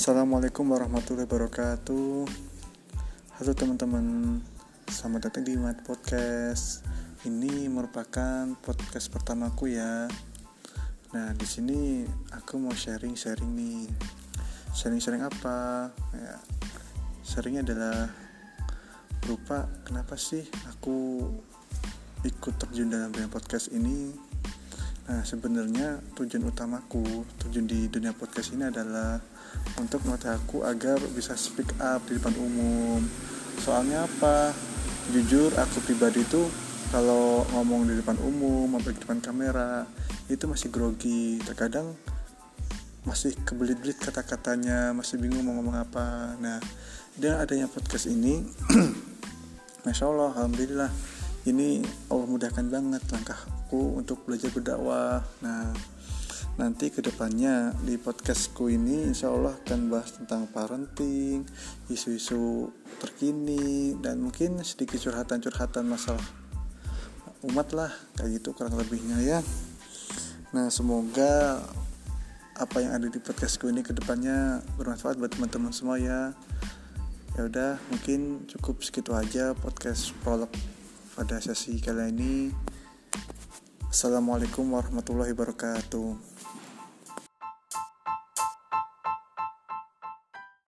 Assalamualaikum warahmatullahi wabarakatuh. Halo teman-teman, selamat datang di Mat Podcast. Ini merupakan podcast pertamaku ya. Nah, di sini aku mau sharing nih. Sharing apa? Ya, sharingnya adalah berupa kenapa sih aku ikut terjun dalam dunia podcast ini. Nah, sebenarnya tujuan di dunia podcast ini adalah untuk melatih aku agar bisa speak up di depan umum. Soalnya apa? Jujur aku pribadi itu kalau ngomong di depan umum, apalagi di depan kamera, itu masih grogi. Terkadang masih kebelit-belit kata-katanya, masih bingung mau ngomong apa. Nah, dengan adanya podcast ini Masya Allah, Alhamdulillah, ini Allah mudahkan banget langkahku untuk belajar berdakwah. Nah, nanti kedepannya di podcastku ini insya Allah akan bahas tentang parenting, isu-isu terkini, dan mungkin sedikit curhatan masalah umat lah, kayak gitu kurang lebihnya ya. Nah, semoga apa yang ada di podcastku ini kedepannya bermanfaat buat teman-teman semua ya. Ya udah, mungkin cukup segitu aja podcast prolog pada sesi kali ini. Assalamualaikum warahmatullahi wabarakatuh.